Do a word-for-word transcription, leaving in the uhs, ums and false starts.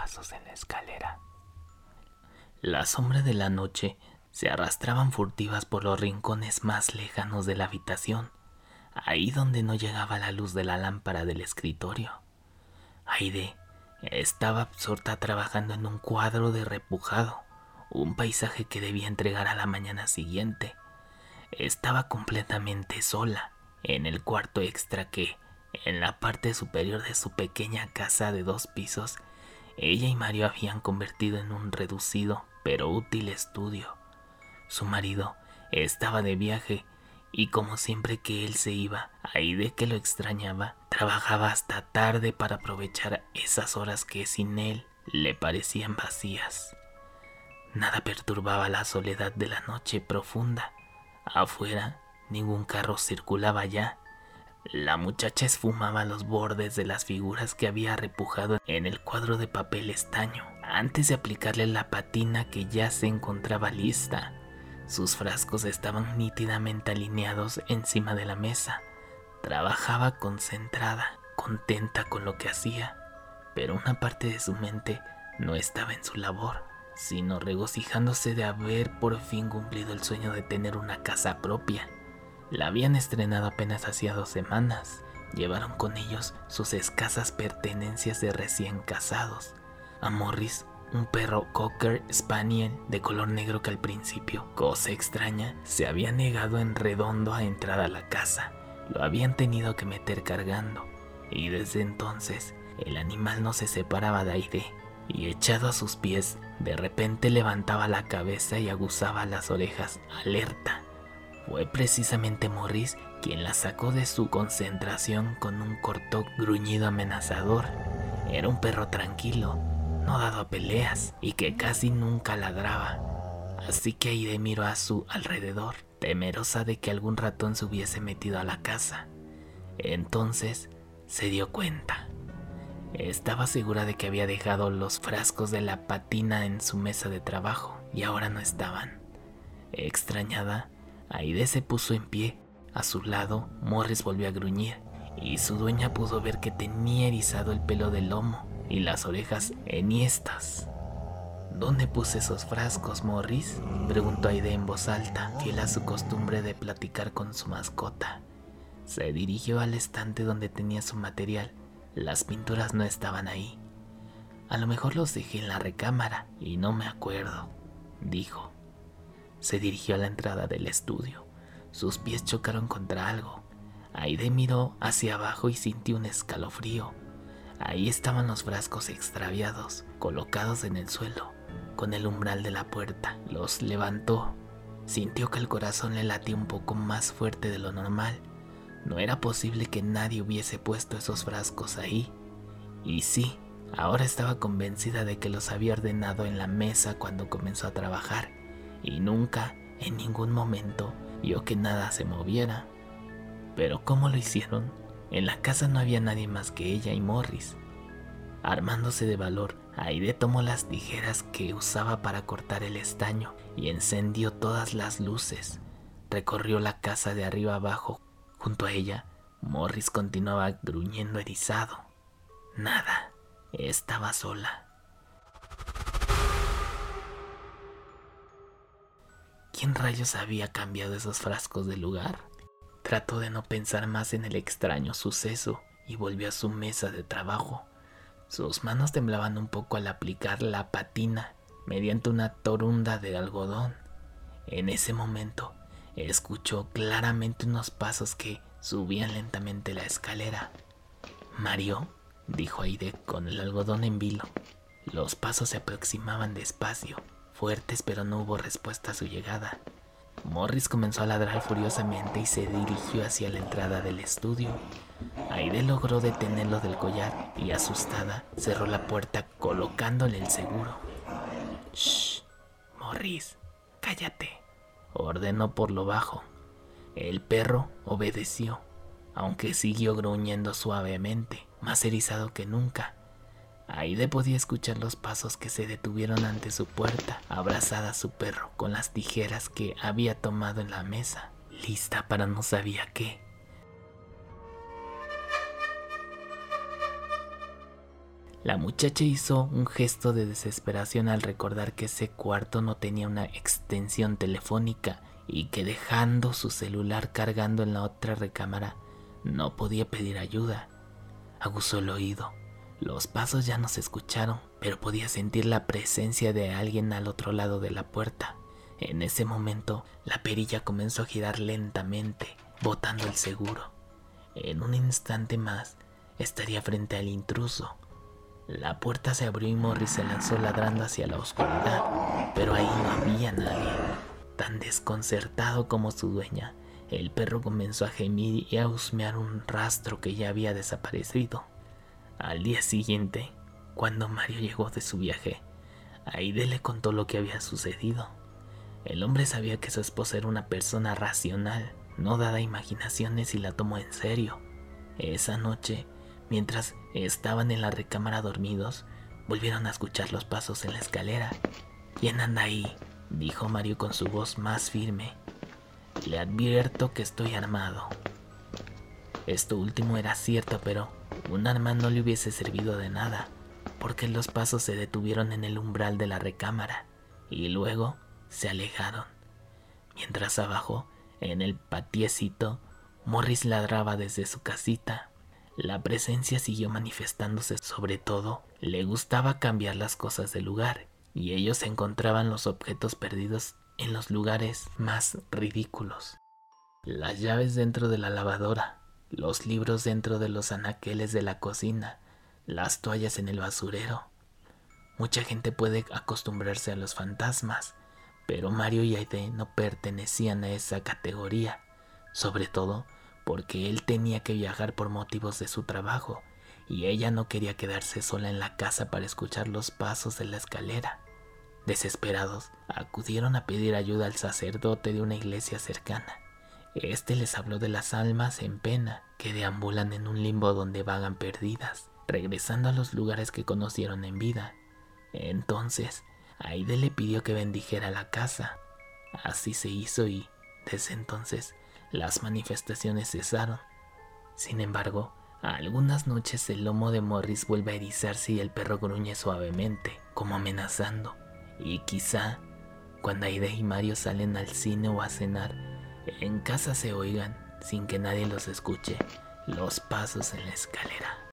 pasos en la escalera. Las sombras de la noche se arrastraban furtivas por los rincones más lejanos de la habitación, ahí donde no llegaba la luz de la lámpara del escritorio. Aide estaba absorta trabajando en un cuadro de repujado, un paisaje que debía entregar a la mañana siguiente. Estaba completamente sola en el cuarto extra que, en la parte superior de su pequeña casa de dos pisos, ella y Mario habían convertido en un reducido pero útil estudio. Su marido estaba de viaje y, como siempre que él se iba, Aide, que lo extrañaba, trabajaba hasta tarde para aprovechar esas horas que sin él le parecían vacías. Nada perturbaba la soledad de la noche profunda. Afuera, ningún carro circulaba ya. La muchacha esfumaba los bordes de las figuras que había repujado en el cuadro de papel estaño antes de aplicarle la patina que ya se encontraba lista. Sus frascos estaban nítidamente alineados encima de la mesa. Trabajaba concentrada, contenta con lo que hacía, pero una parte de su mente no estaba en su labor, sino regocijándose de haber por fin cumplido el sueño de tener una casa propia. La habían estrenado apenas hacía dos semanas. Llevaron con ellos sus escasas pertenencias de recién casados. A Morris, un perro Cocker Spaniel de color negro que al principio, cosa extraña, se había negado en redondo a entrar a la casa. Lo habían tenido que meter cargando, y desde entonces el animal no se separaba de Aide, y echado a sus pies, de repente levantaba la cabeza y aguzaba las orejas, alerta. Fue precisamente Morris quien la sacó de su concentración con un corto gruñido amenazador. Era un perro tranquilo, no dado a peleas, y que casi nunca ladraba. Así que Aide miró a su alrededor, temerosa de que algún ratón se hubiese metido a la casa. Entonces se dio cuenta. Estaba segura de que había dejado los frascos de la patina en su mesa de trabajo y ahora no estaban. Extrañada, Aide se puso en pie. A su lado, Morris volvió a gruñir y su dueña pudo ver que tenía erizado el pelo del lomo y las orejas enhiestas. ¿Dónde puse esos frascos, Morris?, preguntó Aide en voz alta, fiel a su costumbre de platicar con su mascota. Se dirigió al estante donde tenía su material. Las pinturas no estaban ahí. A lo mejor los dejé en la recámara y no me acuerdo, dijo. Se dirigió a la entrada del estudio. Sus pies chocaron contra algo. Aide miró hacia abajo y sintió un escalofrío. Ahí estaban los frascos extraviados, colocados en el suelo, con el umbral de la puerta. Los levantó. Sintió que el corazón le latía un poco más fuerte de lo normal. No era posible que nadie hubiese puesto esos frascos ahí. Y sí, ahora estaba convencida de que los había ordenado en la mesa cuando comenzó a trabajar, y nunca, en ningún momento, vio que nada se moviera. Pero ¿cómo lo hicieron? En la casa no había nadie más que ella y Morris. Armándose de valor, Aide tomó las tijeras que usaba para cortar el estaño y encendió todas las luces. Recorrió la casa de arriba abajo. Junto a ella, Morris continuaba gruñendo erizado. Nada, estaba sola. ¿Quién rayos había cambiado esos frascos de lugar? Trató de no pensar más en el extraño suceso y volvió a su mesa de trabajo. Sus manos temblaban un poco al aplicar la patina mediante una torunda de algodón. En ese momento, escuchó claramente unos pasos que subían lentamente la escalera. «Mario», dijo Aide con el algodón en vilo. Los pasos se aproximaban despacio, fuertes, pero no hubo respuesta a su llegada. Morris comenzó a ladrar furiosamente y se dirigió hacia la entrada del estudio. Aide logró detenerlo del collar y, asustada, cerró la puerta colocándole el seguro. «Shh, Morris, cállate», ordenó por lo bajo. El perro obedeció, aunque siguió gruñendo suavemente, más erizado que nunca. Aide podía escuchar los pasos que se detuvieron ante su puerta, abrazada a su perro con las tijeras que había tomado en la mesa, lista para no sabía qué. La muchacha hizo un gesto de desesperación al recordar que ese cuarto no tenía una extensión telefónica y que dejando su celular cargando en la otra recámara no podía pedir ayuda. Aguzó el oído. Los pasos ya no se escucharon, pero podía sentir la presencia de alguien al otro lado de la puerta. En ese momento, la perilla comenzó a girar lentamente, botando el seguro. En un instante más, estaría frente al intruso. La puerta se abrió y Morris se lanzó ladrando hacia la oscuridad, pero ahí no había nadie. Tan desconcertado como su dueña, el perro comenzó a gemir y a husmear un rastro que ya había desaparecido. Al día siguiente, cuando Mario llegó de su viaje, Aide le contó lo que había sucedido. El hombre sabía que su esposa era una persona racional, no dada a imaginaciones, y la tomó en serio. Esa noche, mientras estaban en la recámara dormidos, volvieron a escuchar los pasos en la escalera. ¿Quién anda ahí?, dijo Mario con su voz más firme. Le advierto que estoy armado. Esto último era cierto, pero un arma no le hubiese servido de nada, porque los pasos se detuvieron en el umbral de la recámara y luego se alejaron. Mientras abajo, en el patiecito, Morris ladraba desde su casita. La presencia siguió manifestándose, sobre todo, le gustaba cambiar las cosas de lugar, y ellos encontraban los objetos perdidos en los lugares más ridículos. Las llaves dentro de la lavadora, los libros dentro de los anaqueles de la cocina, las toallas en el basurero. Mucha gente puede acostumbrarse a los fantasmas, pero Mario y Aide no pertenecían a esa categoría, sobre todo porque él tenía que viajar por motivos de su trabajo y ella no quería quedarse sola en la casa para escuchar los pasos de la escalera. Desesperados, acudieron a pedir ayuda al sacerdote de una iglesia cercana. Este les habló de las almas en pena que deambulan en un limbo donde vagan perdidas, regresando a los lugares que conocieron en vida. Entonces, Aide le pidió que bendijera la casa. Así se hizo y, desde entonces, las manifestaciones cesaron. Sin embargo, algunas noches el lomo de Morris vuelve a erizarse y el perro gruñe suavemente, como amenazando. Y quizá, cuando Aide y Mario salen al cine o a cenar, en casa se oigan, sin que nadie los escuche, los pasos en la escalera.